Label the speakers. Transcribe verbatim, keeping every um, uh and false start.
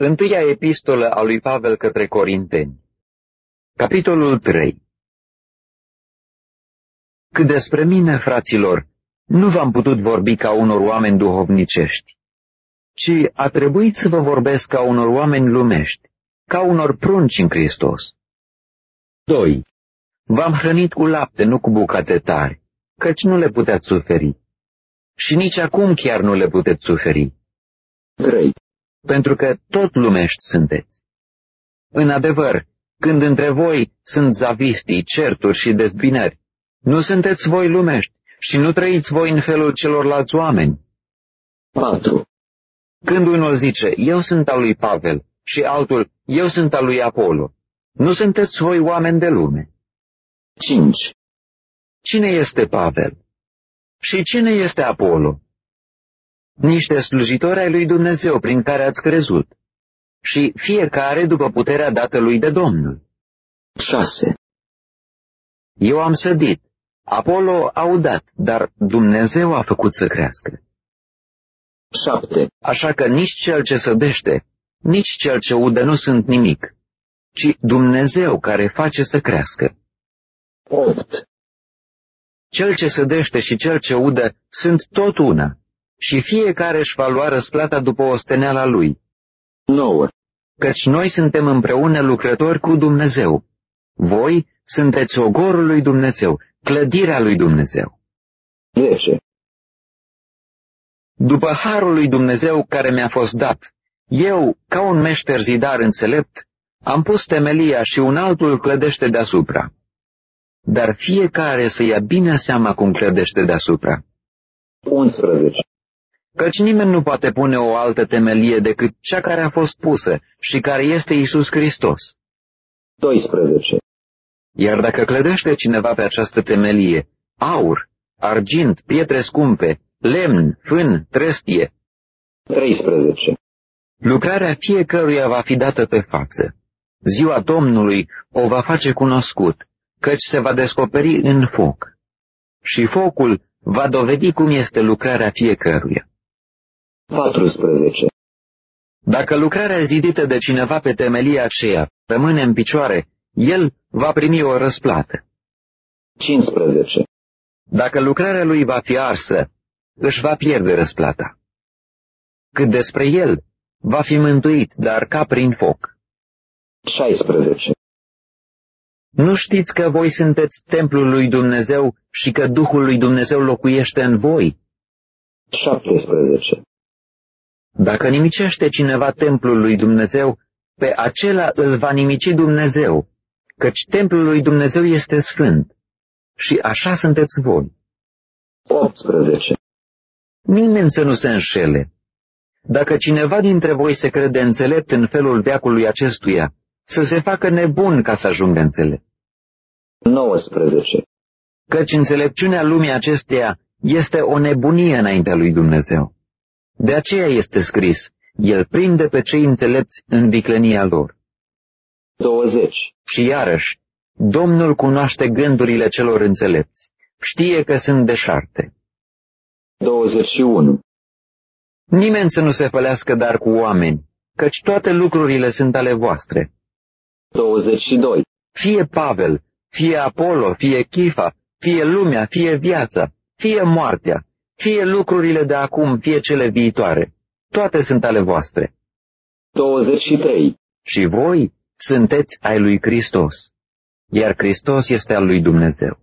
Speaker 1: Întâia epistolă a lui Pavel către Corinteni. Capitolul trei. Cât despre mine, fraților, nu v-am putut vorbi ca unor oameni duhovnicești, ci a trebuit să vă vorbesc ca unor oameni lumești, ca unor prunci în Hristos. doi. V-am hrănit cu lapte, nu cu bucate tari, căci nu le puteți suferi. Și nici acum chiar nu le puteți suferi. trei. Pentru că tot lumești sunteți. În adevăr, când între voi sunt zavistii, certuri și dezbinări, nu sunteți voi lumești și nu trăiți voi în felul celorlalți oameni. patru. Când unul zice, eu sunt al lui Pavel, și altul, eu sunt al lui Apollo, nu sunteți voi oameni de lume. cinci. Cine este Pavel? Și cine este Apollo? Niște slujitori ai lui Dumnezeu prin care ați crezut, și fiecare după puterea dată lui de Domnul. șase. Eu am sădit, Apollo a udat, dar Dumnezeu a făcut să crească. șapte. Așa că nici cel ce sădește, nici cel ce udă nu sunt nimic, ci Dumnezeu care face să crească. opt. Cel ce sădește și cel ce udă sunt tot una, și fiecare își va lua răsplata după osteneala lui. nouă. Căci noi suntem împreună lucrători cu Dumnezeu. Voi sunteți ogorul lui Dumnezeu, clădirea lui Dumnezeu. zece. După harul lui Dumnezeu care mi-a fost dat, eu, ca un meșter zidar înțelept, am pus temelia și un altul clădește deasupra. Dar fiecare să ia bine seama cum clădește deasupra. unsprezece. Căci nimeni nu poate pune o altă temelie decât cea care a fost pusă și care este Iisus Hristos. doisprezece. Iar dacă clădește cineva pe această temelie, aur, argint, pietre scumpe, lemn, fân, trestie. treisprezece. Lucrarea fiecăruia va fi dată pe față. Ziua Domnului o va face cunoscut, căci se va descoperi în foc. Și focul va dovedi cum este lucrarea fiecăruia. paisprezece. Dacă lucrarea zidită de cineva pe temelia aceea rămâne în picioare, el va primi o răsplată. cincisprezece. Dacă lucrarea lui va fi arsă, își va pierde răsplata. Cât despre el, va fi mântuit, dar ca prin foc. șaisprezece. Nu știți că voi sunteți templul lui Dumnezeu și că Duhul lui Dumnezeu locuiește în voi? șaptesprezece. Dacă nimicește cineva templul lui Dumnezeu, pe acela îl va nimici Dumnezeu, căci templul lui Dumnezeu este sfânt. Și așa sunteți voi. optsprezece. Nimeni să nu se înșele. Dacă cineva dintre voi se crede înțelept în felul veacului acestuia, să se facă nebun ca să ajungă înțelept. nouăsprezece. Căci înțelepciunea lumii acesteia este o nebunie înaintea lui Dumnezeu. De aceea este scris, el prinde pe cei înțelepți în viclenia lor. douăzeci. Și iarăși, Domnul cunoaște gândurile celor înțelepți, știe că sunt deșarte. douăzeci și unu. Nimeni să nu se fălească dar cu oameni, căci toate lucrurile sunt ale voastre. douăzeci și doi. Fie Pavel, fie Apollo, fie Chifa, fie lumea, fie viața, fie moartea, fie lucrurile de acum, fie cele viitoare, toate sunt ale voastre. douăzeci și trei. Și voi sunteți ai lui Hristos, iar Hristos este al lui Dumnezeu.